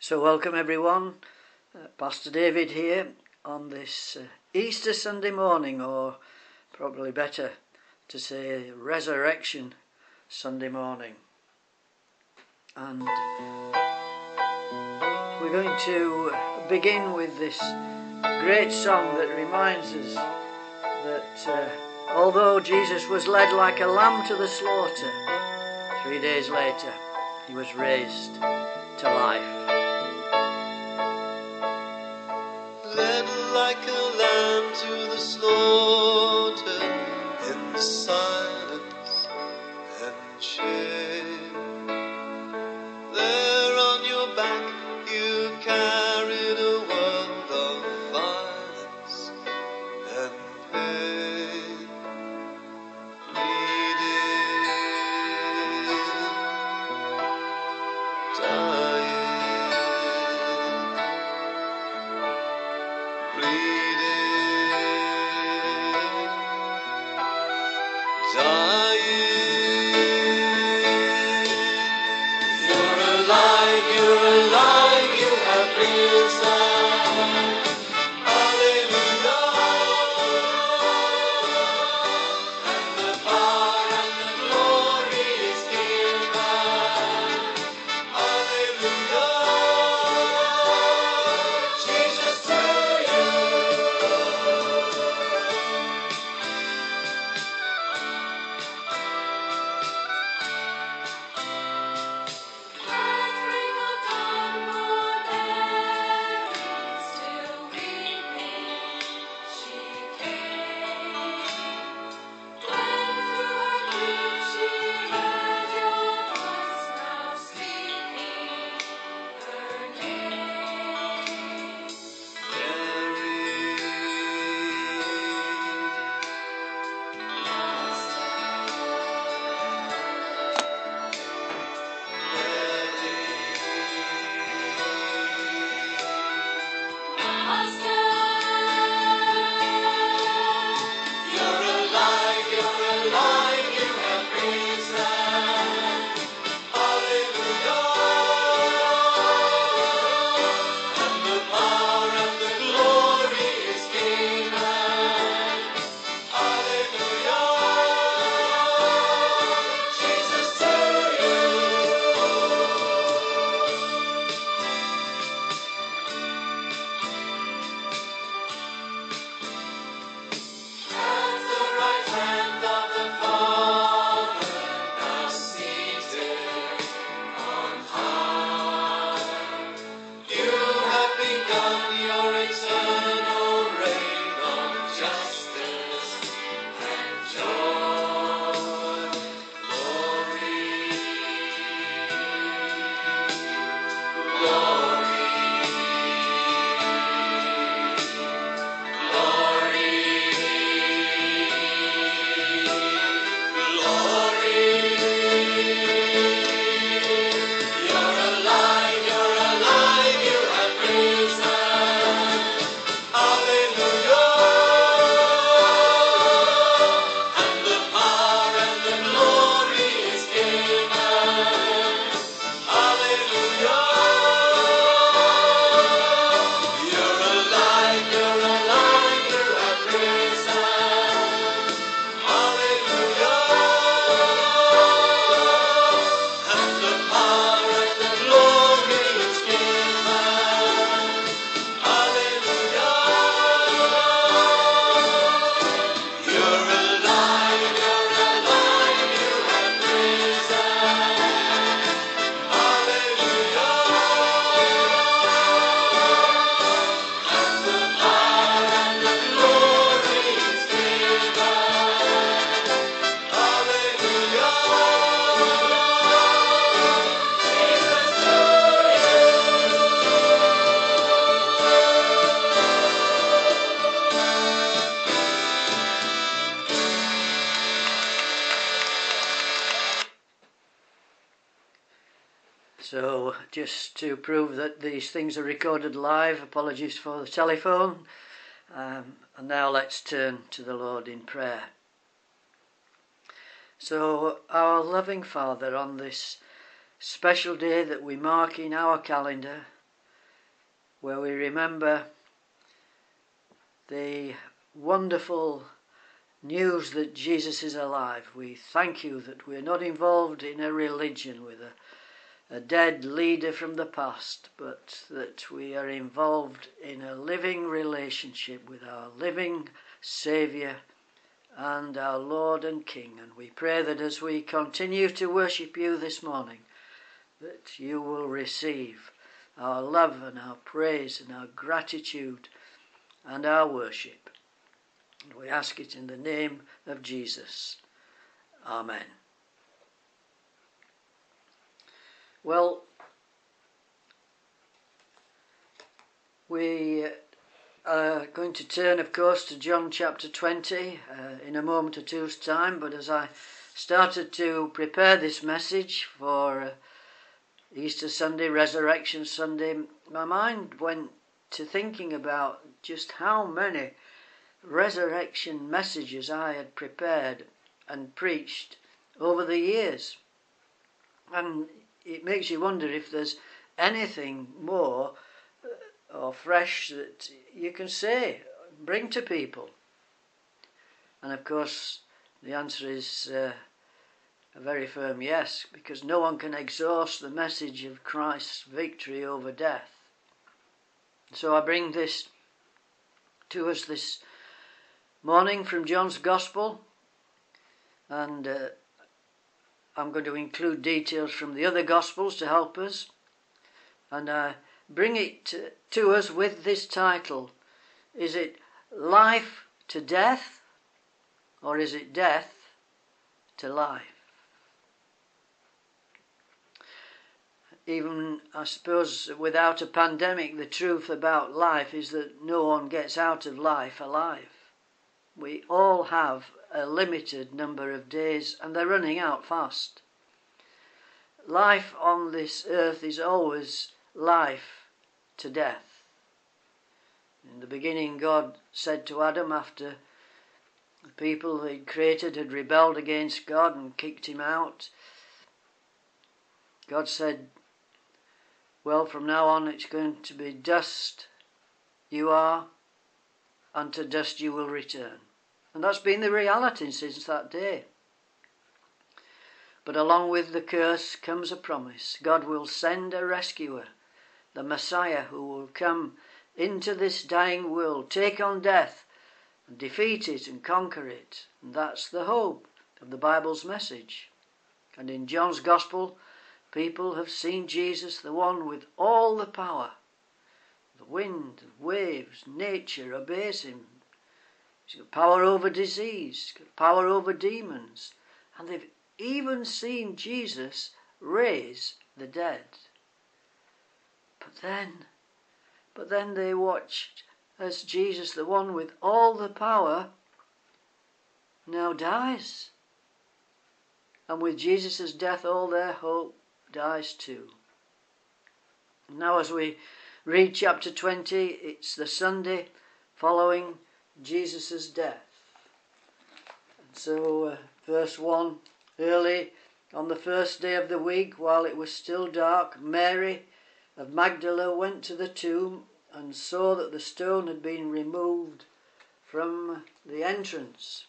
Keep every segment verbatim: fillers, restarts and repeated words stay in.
So welcome everyone, uh, Pastor David here on this uh, Easter Sunday morning, or probably better to say Resurrection Sunday morning. And we're going to begin with this great song that reminds us that uh, although Jesus was led like a lamb to the slaughter, three days later he was raised to life. Led like a lamb to the slaughter, in silence and shame. There on your back you carried a world of violence and pain. Bleeding, dying, bleeding, dying. You're alive, you're alive, you have risen. Hallelujah. And the power and the glory is given. Hallelujah. Jesus to Catherine of Dunbar, still weeping, she came. When through her grief she heard your voice now speaking her name. You're alive, you're alive, you have risen. Hallelujah. And the power and the glory is given. Hallelujah. Jesus to you. At the right hand of the Father, now seated on high, you have begun your eternal reign of justice and joy. Glory, glory, You're alive, you're alive, you have risen. Hallelujah. And the power and the glory is given. Hallelujah. You're alive, you're alive, you have risen. Hallelujah. And the power and the glory is given. Hallelujah. You're alive, you're alive, you have risen. Hallelujah. And the power and the glory is given. Hallelujah. So just to prove that these things are recorded live, apologies for the telephone. Um, and now let's turn to the Lord in prayer. So, our loving Father, on this special day that we mark in our calendar, where we remember the wonderful news that Jesus is alive. We thank you that we're not involved in a religion with a, a dead leader from the past, but that we are involved in a living relationship with our living Saviour and our Lord and King. And we pray that as we continue to worship you this morning, that you will receive our love and our praise and our gratitude and our worship. And we ask it in the name of Jesus. Amen. Well, we are going to turn, of course, to John chapter twenty uh, in a moment or two's time, but as I started to prepare this message for uh, Easter Sunday, Resurrection Sunday, my mind went to thinking about just how many resurrection messages I had prepared and preached over the years. And it makes you wonder if there's anything more or fresh that you can say, bring to people. And of course, the answer is uh, a very firm yes, because no one can exhaust the message of Christ's victory over death. So I bring this to us this morning from John's Gospel, and uh, I'm going to include details from the other Gospels to help us, and I bring it to, to us with this title. Is it life to death, or is it death to life? Even, I suppose, without a pandemic, the truth about life is that no one gets out of life alive. We all have a limited number of days, and they're running out fast. Life on this earth is always life to death. In the beginning, God said to Adam, after the people He'd created had rebelled against God and kicked him out, God said, well, from now on it's going to be dust you are, and to dust you will return. And that's been the reality since that day. But along with the curse comes a promise. God will send a rescuer, the Messiah, who will come into this dying world, take on death, and defeat it and conquer it. And that's the hope of the Bible's message. And in John's Gospel, people have seen Jesus, the one with all the power. The wind, the waves, nature obeys him. He's got power over disease, he's got power over demons. And they've even seen Jesus raise the dead. But then, but then they watched as Jesus, the one with all the power, now dies. And with Jesus' death, all their hope dies too. Now as we read chapter twenty, it's the Sunday following Jesus' death. And so uh, verse one, early on the first day of the week, while it was still dark, Mary of Magdala went to the tomb and saw that the stone had been removed from the entrance.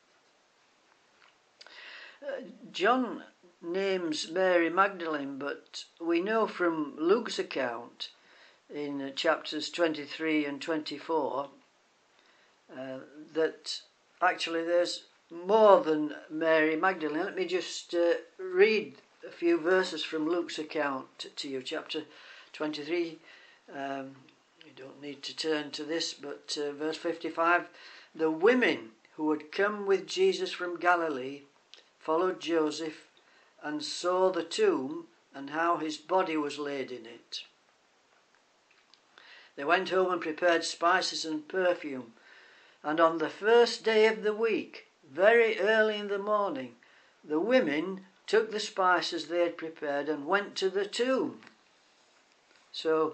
Uh, John names Mary Magdalene, but we know from Luke's account in uh, chapters twenty-three and twenty-four uh, that actually there's more than Mary Magdalene. Let me just uh, read a few verses from Luke's account to you. Chapter twenty-three, um, you don't need to turn to this, but uh, verse fifty-five, the women who had come with Jesus from Galilee followed Joseph and saw the tomb and how his body was laid in it. They went home and prepared spices and perfume. And on the first day of the week, very early in the morning, the women took the spices they had prepared and went to the tomb. So,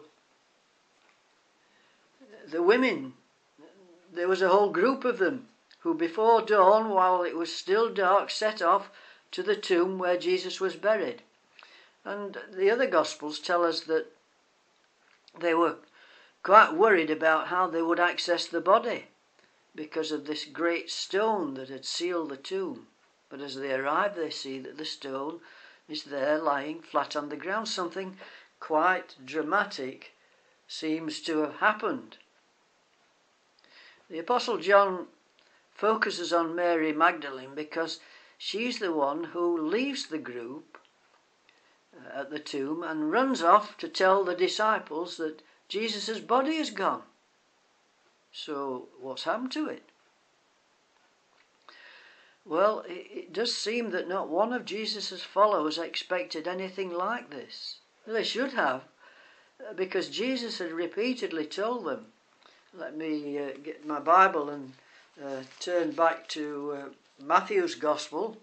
the women, there was a whole group of them who before dawn, while it was still dark, set off to the tomb where Jesus was buried. And the other Gospels tell us that they were quite worried about how they would access the body because of this great stone that had sealed the tomb. But as they arrive, they see that the stone is there lying flat on the ground. Something quite dramatic seems to have happened. The Apostle John focuses on Mary Magdalene because she's the one who leaves the group at the tomb and runs off to tell the disciples that Jesus' body is gone. So what's happened to it? Well, it, it does seem that not one of Jesus' followers expected anything like this. They should have, because Jesus had repeatedly told them. Let me uh, get my Bible and uh, turn back to uh, Matthew's Gospel,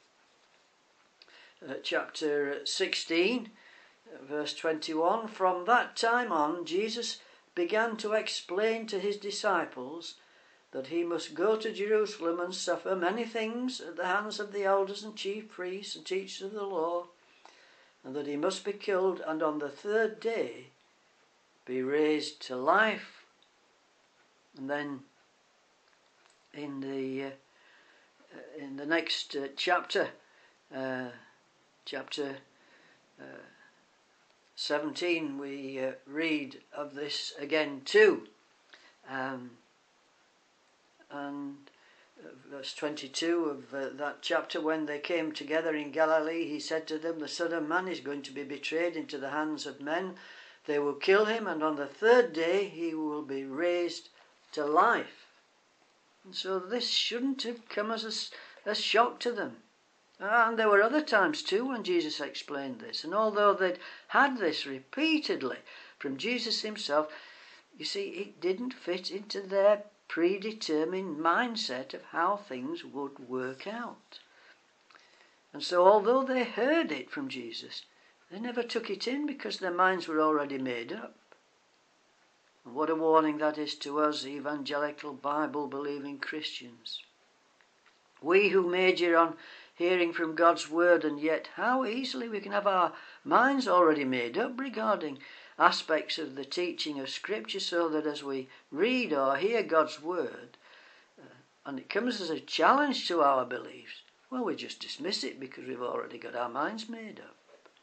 uh, chapter sixteen, uh, verse twenty-one. From that time on, Jesus began to explain to his disciples that he must go to Jerusalem and suffer many things at the hands of the elders and chief priests and teachers of the law, and that he must be killed and on the third day be raised to life. And then in the uh, in the next uh, chapter, uh, chapter uh, seventeen, we uh, read of this again too. Um, and uh, verse twenty-two of uh, that chapter, when they came together in Galilee, he said to them, the Son of Man is going to be betrayed into the hands of men. They will kill him, and on the third day he will be raised to life. And so this shouldn't have come as a, a shock to them. And there were other times too when Jesus explained this. And although they'd had this repeatedly from Jesus himself, you see, it didn't fit into their predetermined mindset of how things would work out. And so although they heard it from Jesus, they never took it in because their minds were already made up. And what a warning that is to us evangelical Bible-believing Christians. We who major on hearing from God's word, and yet how easily we can have our minds already made up regarding aspects of the teaching of Scripture, so that as we read or hear God's word, uh, and it comes as a challenge to our beliefs, well, we just dismiss it because we've already got our minds made up.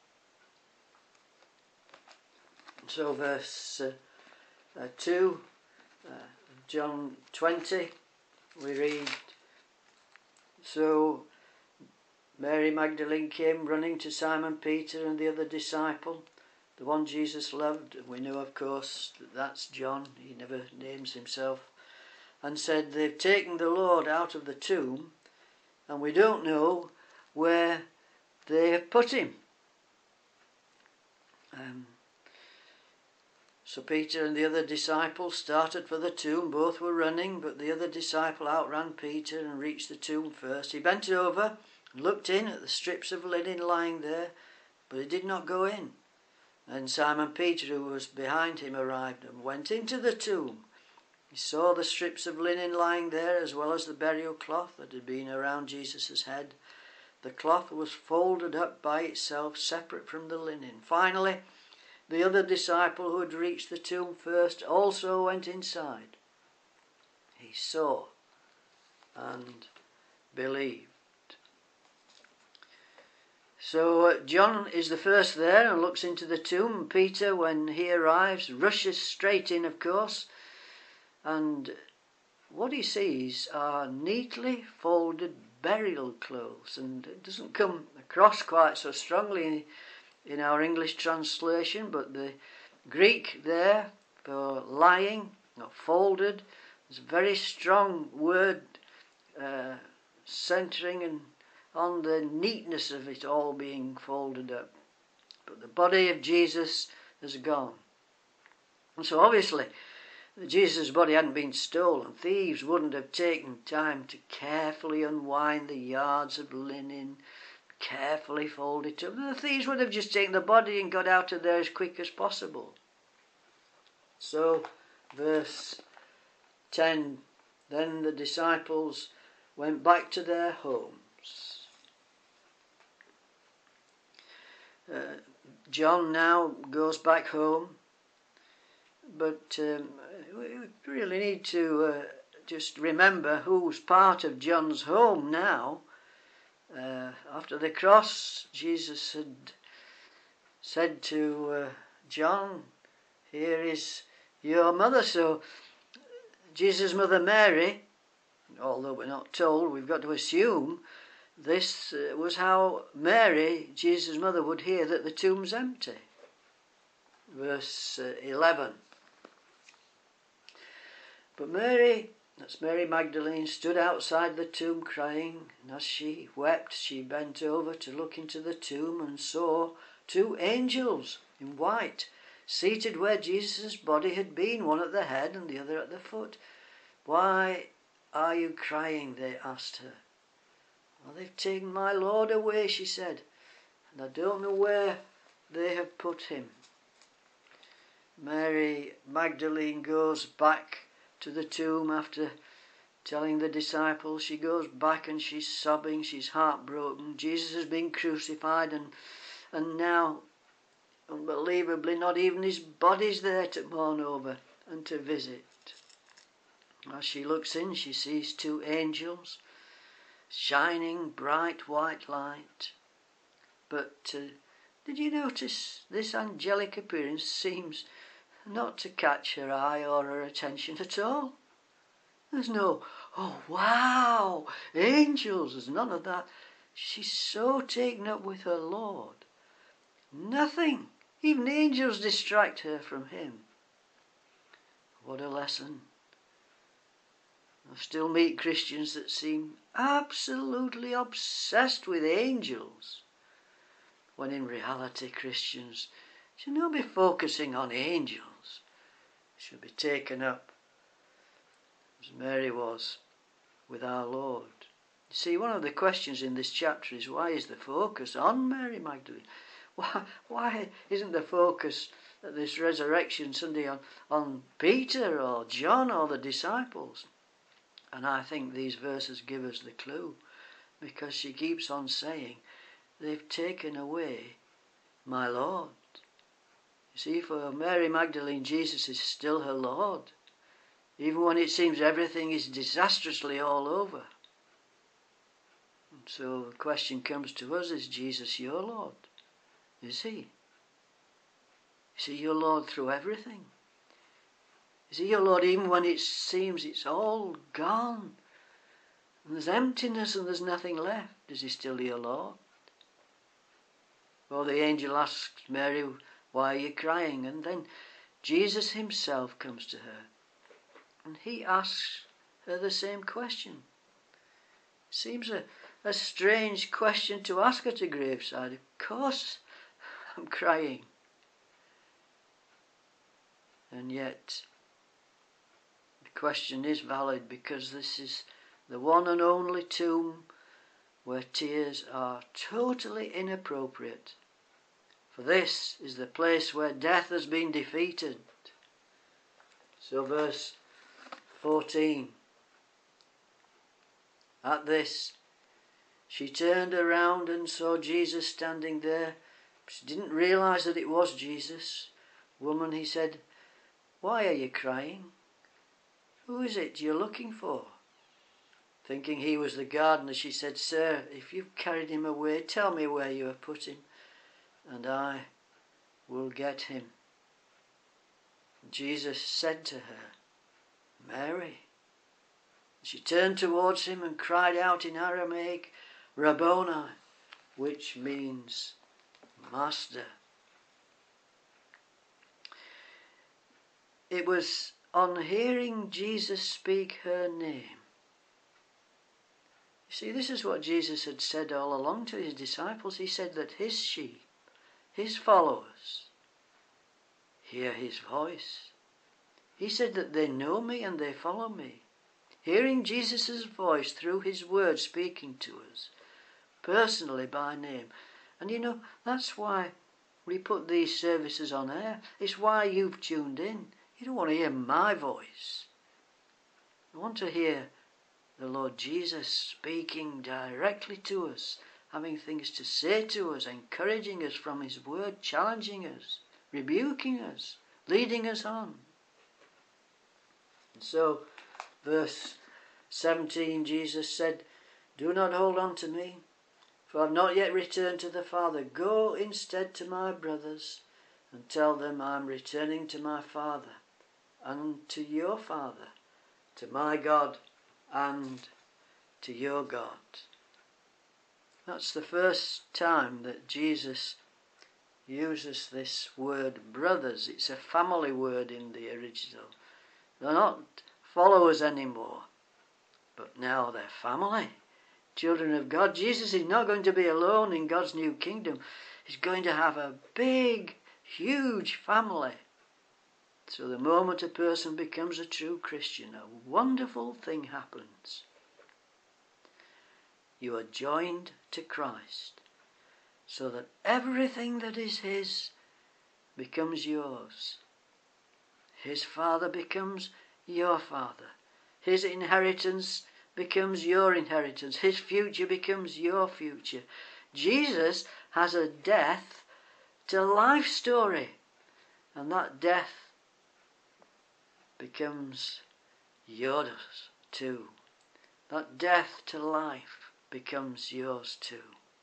And so verse uh, uh, two, uh, John twenty, we read, so Mary Magdalene came running to Simon Peter and the other disciple, the one Jesus loved. We know, of course, that that's John. He never names himself. And said, they've taken the Lord out of the tomb, and we don't know where they have put him. Um, so Peter and the other disciple started for the tomb. Both were running, but the other disciple outran Peter and reached the tomb first. He bent over and looked in at the strips of linen lying there, but he did not go in. Then Simon Peter, who was behind him, arrived and went into the tomb. He saw the strips of linen lying there, as well as the burial cloth that had been around Jesus' head. The cloth was folded up by itself, separate from the linen. Finally, the other disciple who had reached the tomb first also went inside. He saw and believed. So uh, John is the first there and looks into the tomb. Peter, when he arrives, rushes straight in, of course. And what he sees are neatly folded burial clothes. And it doesn't come across quite so strongly in our English translation, but the Greek there for lying, or folded, is a very strong word, uh, centering and on the neatness of it all being folded up. But the body of Jesus has gone. And so obviously, Jesus' body hadn't been stolen. Thieves wouldn't have taken time to carefully unwind the yards of linen, carefully fold it up. The thieves would have just taken the body and got out of there as quick as possible. So, verse ten, then the disciples went back to their homes. Uh, John now goes back home, but um, we really need to uh, just remember who's part of John's home now. Uh, after the cross, Jesus had said to uh, John, "Here is your mother." So Jesus' mother Mary, although we're not told, we've got to assume this uh, was how Mary, Jesus' mother, would hear that the tomb's empty. Verse uh, eleven. But Mary, that's Mary Magdalene, stood outside the tomb crying, and as she wept, she bent over to look into the tomb and saw two angels in white, seated where Jesus' body had been, one at the head and the other at the foot. "Why are you crying?" they asked her. "Well, they've taken my Lord away," she said, "and I don't know where they have put him." Mary Magdalene goes back to the tomb after telling the disciples. She goes back and she's sobbing, she's heartbroken. Jesus has been crucified, and and now, unbelievably, not even his body's there to mourn over and to visit. As she looks in, she sees two angels, shining bright white light. But uh, did you notice this angelic appearance seems not to catch her eye or her attention at all? There's no, "Oh, wow, angels," there's none of that. She's so taken up with her Lord. Nothing, even angels, distract her from him. What a lesson. I still meet Christians that seem absolutely obsessed with angels, when in reality Christians should not be focusing on angels. Should be taken up, as Mary was, with our Lord. You see, one of the questions in this chapter is, why is the focus on Mary Magdalene? Why, why isn't the focus at this Resurrection Sunday on, on Peter or John or the disciples? And I think these verses give us the clue, because she keeps on saying, "They've taken away my Lord." You see, for Mary Magdalene, Jesus is still her Lord, even when it seems everything is disastrously all over. And so the question comes to us, is Jesus your Lord? Is he? Is he your Lord through everything? Is he your Lord even when it seems it's all gone and there's emptiness and there's nothing left? Is he still your Lord? Well, the angel asks Mary, "Why are you crying?" And then Jesus himself comes to her and he asks her the same question. Seems a, a strange question to ask at a graveside. Of course I'm crying. And yet the question is valid, because this is the one and only tomb where tears are totally inappropriate. For this is the place where death has been defeated. So verse fourteen. At this, she turned around and saw Jesus standing there. She didn't realize that it was Jesus. "Woman," he said, "why are you crying? Who is it you're looking for?" Thinking he was the gardener, she said, "Sir, if you've carried him away, tell me where you have put him, and I will get him." Jesus said to her, "Mary." She turned towards him and cried out in Aramaic, "Rabboni," which means Master. It was on hearing Jesus speak her name. You see, this is what Jesus had said all along to his disciples. He said that his sheep, his followers, hear his voice. He said that they know me and they follow me. Hearing Jesus' voice through his word speaking to us, personally by name. And you know, that's why we put these services on air. It's why you've tuned in. You don't want to hear my voice. You want to hear the Lord Jesus speaking directly to us, having things to say to us, encouraging us from his word, challenging us, rebuking us, leading us on. And so, verse seventeen, Jesus said, "Do not hold on to me, for I have not yet returned to the Father. Go instead to my brothers and tell them I am returning to my Father and to your Father, to my God and to your God." That's the first time that Jesus uses this word brothers. It's a family word in the original. They're not followers anymore, but now they're family, children of God. Jesus is not going to be alone in God's new kingdom. He's going to have a big, huge family. So the moment a person becomes a true Christian, a wonderful thing happens. You are joined to Christ, so that everything that is his becomes yours. His Father becomes your Father. His inheritance becomes your inheritance. His future becomes your future. Jesus has a death to life story, and that death becomes yours too. That death to life becomes yours too.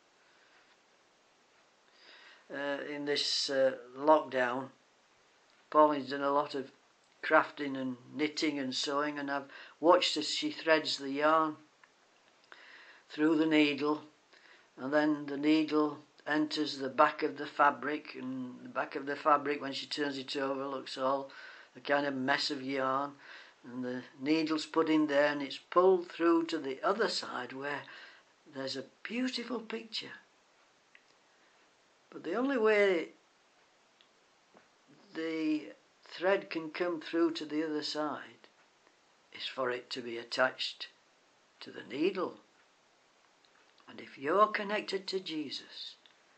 Uh, in this uh, lockdown, Pauline's done a lot of crafting and knitting and sewing, and I've watched as she threads the yarn through the needle, and then the needle enters the back of the fabric, and the back of the fabric, when she turns it over, looks all a kind of mess of yarn, and the needle's put in there and it's pulled through to the other side where there's a beautiful picture. But the only way the thread can come through to the other side is for it to be attached to the needle. And if you're connected to Jesus,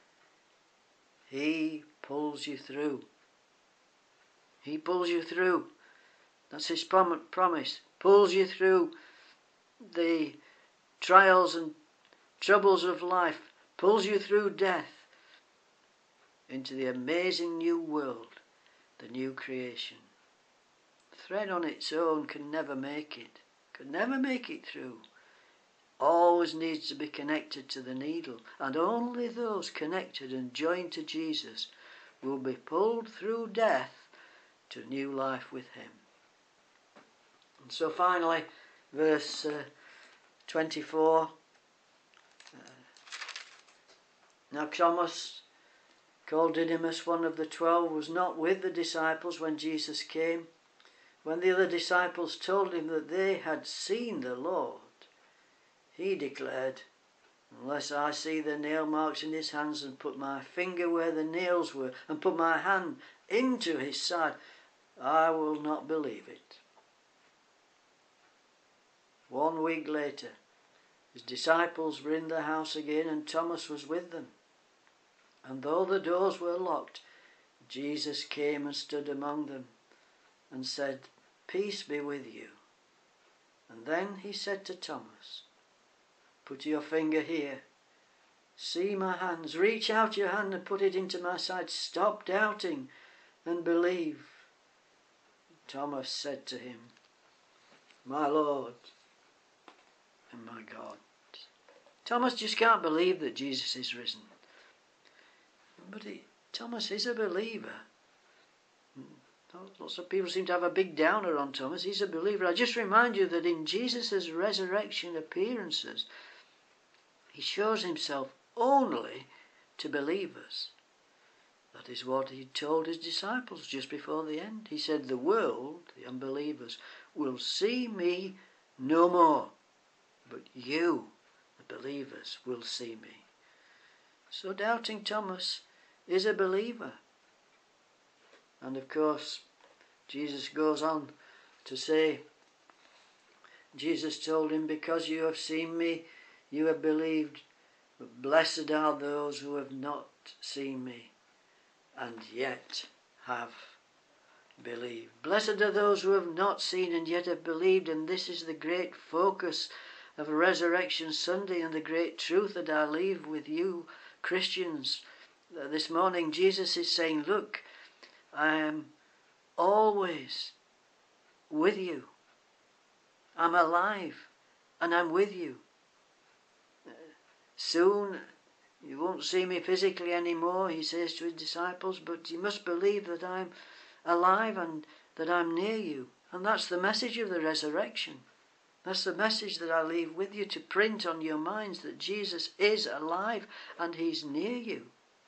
he pulls you through. He pulls you through. That's his prom- promise. Pulls you through the trials and troubles of life. Pulls you through death into the amazing new world, the new creation. Thread on its own can never make it. Can never make it through. Always needs to be connected to the needle, and only those connected and joined to Jesus will be pulled through death to new life with him. And so finally, verse uh, twenty-four. Uh, now Thomas, called Didymus, one of the twelve, was not with the disciples when Jesus came. When the other disciples told him that they had seen the Lord, he declared, "Unless I see the nail marks in his hands and put my finger where the nails were and put my hand into his side, I will not believe it." One week later, his disciples were in the house again and Thomas was with them. And though the doors were locked, Jesus came and stood among them and said, "Peace be with you." And then he said to Thomas, "Put your finger here. See my hands. Reach out your hand and put it into my side. Stop doubting and believe." Thomas said to him, "My Lord and my God." Thomas just can't believe that Jesus is risen. But he, Thomas is a believer. Lots of people seem to have a big downer on Thomas. He's a believer. I just remind you that in Jesus' resurrection appearances, he shows himself only to believers. That is what he told his disciples just before the end. He said, "The world," the unbelievers, "will see me no more, but you, the believers, will see me." So doubting Thomas is a believer. And of course, Jesus goes on to say, Jesus told him, "Because you have seen me, you have believed. But blessed are those who have not seen me and yet have believed." Blessed are those who have not seen and yet have believed. And this is the great focus of Resurrection Sunday and the great truth that I leave with you, Christians. This morning Jesus is saying, look, I am always with you. I'm alive and I'm with you. Soon you won't see me physically anymore, he says to his disciples, but you must believe that I'm alive and that I'm near you. And that's the message of the resurrection. That's the message that I leave with you to print on your minds, that Jesus is alive and he's near you.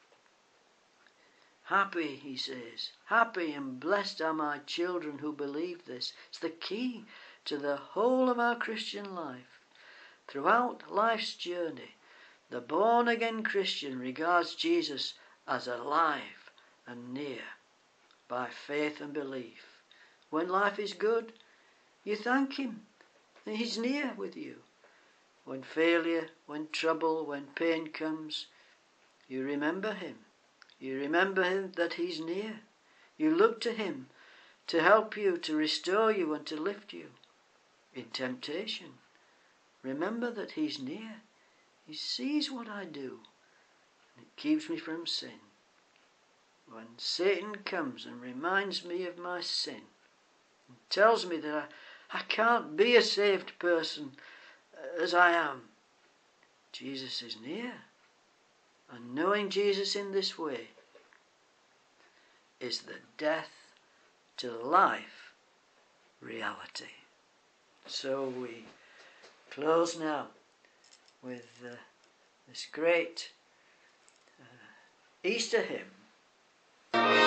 Happy, he says, happy and blessed are my children who believe this. It's the key to the whole of our Christian life. Throughout life's journey, the born-again Christian regards Jesus as alive and near by faith and belief. When life is good, you thank him. He's near with you. When failure, when trouble, when pain comes, you remember him. You remember him, that he's near. You look to him to help you, to restore you and to lift you. In temptation, remember that he's near. He sees what I do, and it keeps me from sin. When Satan comes and reminds me of my sin, and tells me that I, I can't be a saved person as I am, Jesus is near. And knowing Jesus in this way is the death to life reality. So we close now with uh, this great uh, Easter hymn.